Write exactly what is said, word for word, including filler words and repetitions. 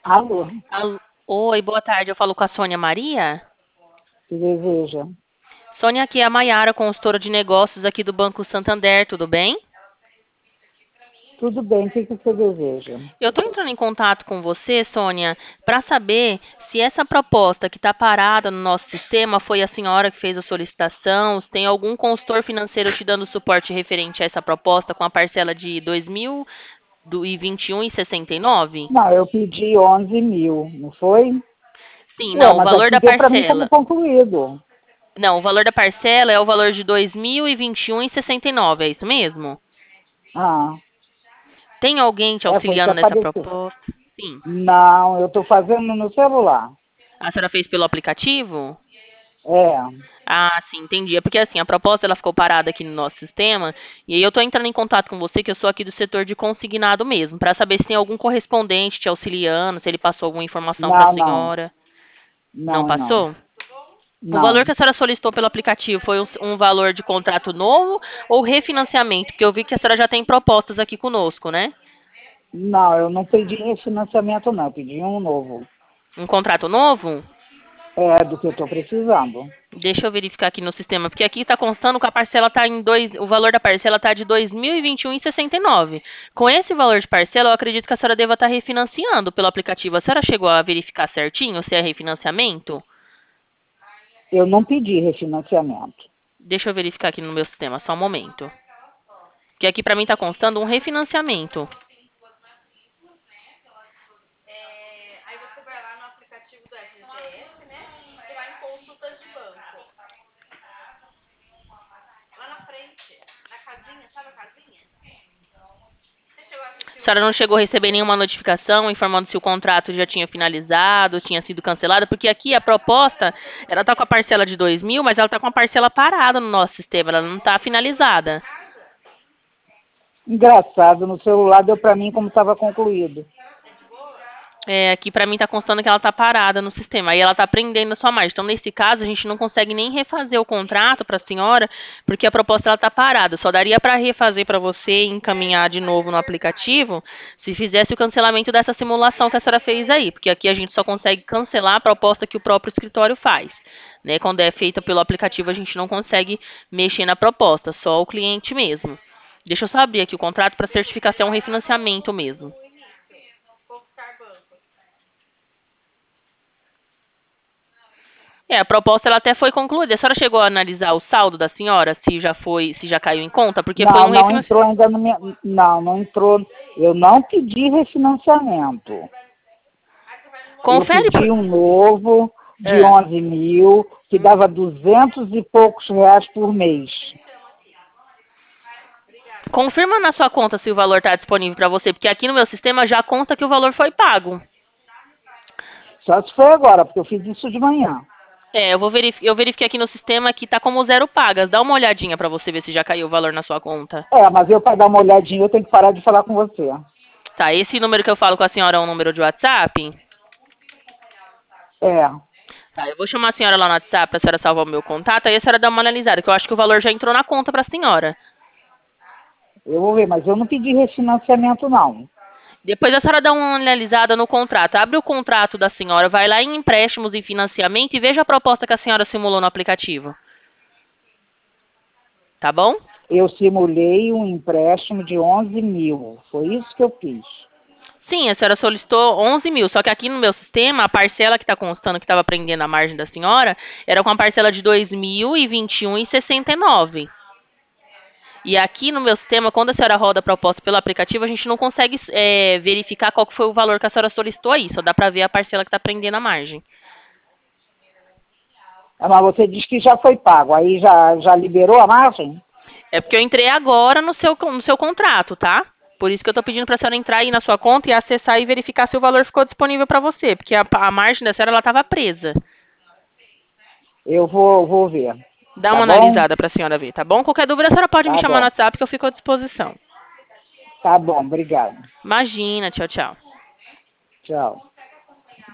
Alô, Alô. Oi, boa tarde. Eu falo com a Sônia Maria. que deseja? Sônia, aqui é a Maiara, consultora de negócios aqui do Banco Santander, tudo bem? Tudo bem, o que, que você deseja? Eu estou entrando em contato com você, Sônia, para saber se essa proposta que está parada no nosso sistema foi a senhora que fez a solicitação, se tem algum consultor financeiro te dando suporte referente a essa proposta com a parcela de dois mil e vinte e um e sessenta e nove? Não, eu pedi onze mil, não foi? Sim, Ué, não, o mas valor aqui da deu para mim como parcela. concluído. Não, o valor da parcela é o valor de dois mil e vinte e um e sessenta e nove, é isso mesmo? Ah, Tem alguém te é, foi o que auxiliando nessa apareceu. proposta? Sim. Não, eu estou fazendo no celular. A senhora fez pelo aplicativo? É, Ah, sim, entendi. É porque assim, a proposta ela ficou parada aqui no nosso sistema, e aí eu tô entrando em contato com você, que eu sou aqui do setor de consignado mesmo, para saber se tem algum correspondente te auxiliando, se ele passou alguma informação para a não, não, senhora. Não não, não, passou? O valor não, que a senhora solicitou pelo aplicativo foi um, um valor de contrato novo ou refinanciamento? Porque eu vi que a senhora já tem propostas aqui conosco, né? não, eu não pedi refinanciamento não, eu pedi um novo. Um contrato novo? É do que eu estou precisando. Deixa eu verificar aqui no sistema, porque aqui está constando que a parcela está em dois, o valor da parcela está de dois mil e vinte e um e sessenta e nove. Com esse valor de parcela, eu acredito que a senhora deva estar refinanciando pelo aplicativo. A senhora chegou a verificar certinho se é refinanciamento? Eu não pedi refinanciamento. Deixa eu verificar aqui no meu sistema, só um momento. Porque aqui para mim está constando um refinanciamento. A senhora não chegou a receber nenhuma notificação informando se o contrato já tinha finalizado, tinha sido cancelado, porque aqui a proposta, ela está com a parcela de dois mil, mas ela está com a parcela parada no nosso sistema, ela não está finalizada. Engraçado, no celular deu para mim como estava concluído. É, aqui para mim está constando que ela está parada no sistema, aí ela está prendendo a sua margem. Então, nesse caso, a gente não consegue nem refazer o contrato para a senhora, porque a proposta ela está parada. Só daria para refazer para você e encaminhar de novo no aplicativo se fizesse o cancelamento dessa simulação que a senhora fez aí, porque aqui a gente só consegue cancelar a proposta que o próprio escritório faz. Né? Quando é feita pelo aplicativo, a gente não consegue mexer na proposta, só o cliente mesmo. Deixa eu só abrir aqui o contrato para certificar se é um refinanciamento mesmo. É, a proposta ela até foi concluída. A senhora chegou a analisar o saldo da senhora, se já foi, se já caiu em conta, porque foi Não, um não refinanciamento. entrou ainda no meu. Não, não entrou. Eu não pedi refinanciamento. Eu Confere. pedi um novo de É. onze mil, que dava duzentos e poucos reais por mês. Confirma na sua conta se o valor está disponível para você, porque aqui no meu sistema já consta que o valor foi pago. Só se foi agora, porque eu fiz isso de manhã. É, eu vou verificar, eu verifiquei aqui no sistema que está como zero pagas. Dá uma olhadinha para você ver se já caiu o valor na sua conta. É, mas eu para dar uma olhadinha eu tenho que parar de falar com você. Tá, esse número que eu falo com a senhora é um número de WhatsApp? É, Tá, eu vou chamar a senhora lá no WhatsApp para a senhora salvar o meu contato, aí a senhora dá uma analisada, que eu acho que o valor já entrou na conta para a senhora. eu vou ver, mas eu não pedi refinanciamento não. Depois a senhora dá uma analisada no contrato. Abre o contrato da senhora, vai lá em empréstimos e financiamento e veja a proposta que a senhora simulou no aplicativo. Tá bom? Eu simulei um empréstimo de onze mil. Foi isso que eu fiz. Sim, a senhora solicitou onze mil, só que aqui no meu sistema, a parcela que está constando que estava prendendo a margem da senhora era com a parcela de dois mil e vinte e um e sessenta e nove. E aqui no meu sistema, quando a senhora roda a proposta pelo aplicativo, a gente não consegue é, verificar qual que foi o valor que a senhora solicitou aí, só dá para ver a parcela que está prendendo a margem. Ah, mas você diz que já foi pago, aí já, já liberou a margem? É porque eu entrei agora no seu, no seu contrato, tá? Por isso que eu tô pedindo pra senhora entrar aí na sua conta e acessar e verificar se o valor ficou disponível pra você, porque a, a margem da senhora ela estava presa. Eu vou, vou ver. Dá Tá uma bom? analisada pra senhora ver, tá bom? Qualquer dúvida a senhora pode me Tá chamar no bom. WhatsApp que eu fico à disposição. Tá bom, obrigado. Imagina, tchau, tchau. Tchau.